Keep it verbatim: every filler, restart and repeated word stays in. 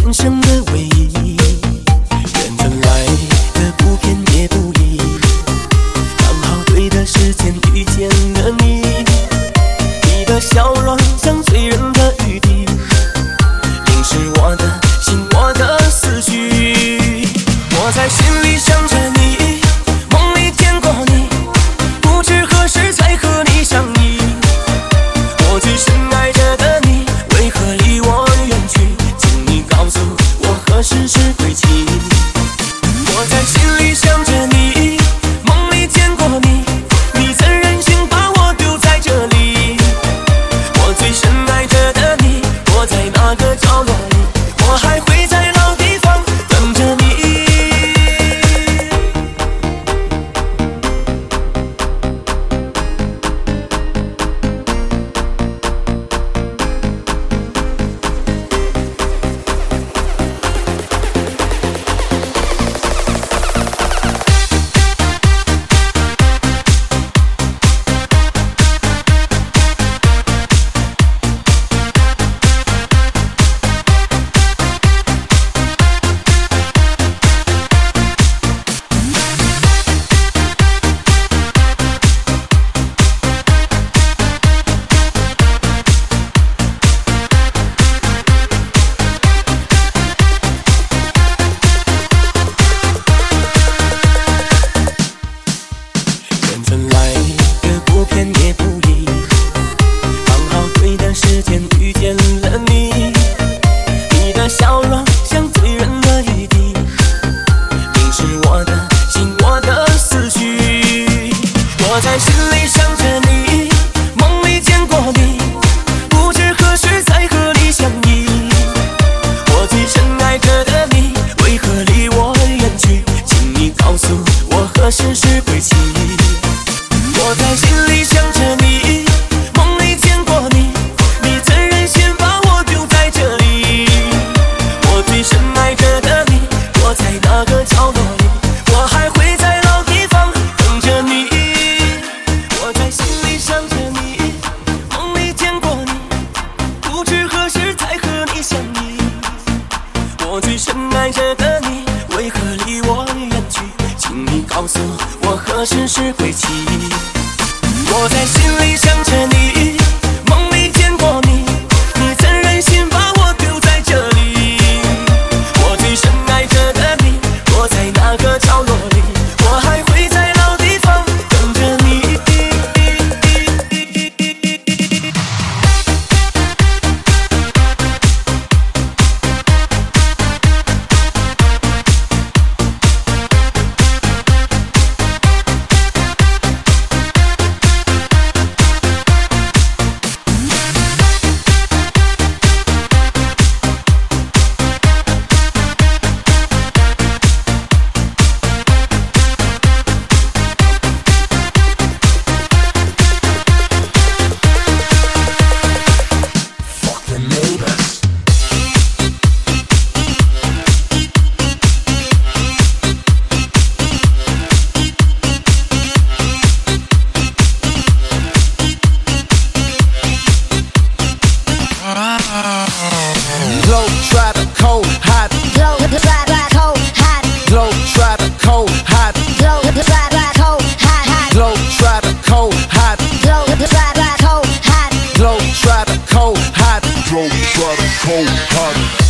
人生的唯一，缘分来的不偏也不倚，刚好对的时间遇见了你，你的笑容像醉人的雨滴，淋湿我的心，我的思绪。我在心里想着你，梦里见过你，不知何时才和你相依。我最深爱着的你，为何离我远去？请你告诉我何时是归期。我在心里想着你，梦里见过你，你怎忍心把我丢在这里？我最深爱着的你，躲在那个角落里，我还会在老地方等着你。缘分来的不偏也不倚，刚好对的时间遇见了你，你的笑容像醉人的雨滴，淋湿我的心，我的思绪。我在心里想着你，梦里见过你，不知何时才和你相依。我最深爱着的你，为何离我远去？请你告诉我何时是归期。我在心里想着你，梦里见过你，你怎忍心把我丢在这里？我最深爱着的你，躲在那个角落里，我还会在老地方等着你。我在心里想着你，梦里见过你，不知何时才和你相依。我最深爱着的你，为何离我远去？请你告诉我何时是归期。我在心里想着你，梦里见过你，你怎忍心把我丢在这里？我最深爱着的你，躲在那个角落里，我还会在老地方等着你。 Cold, hot.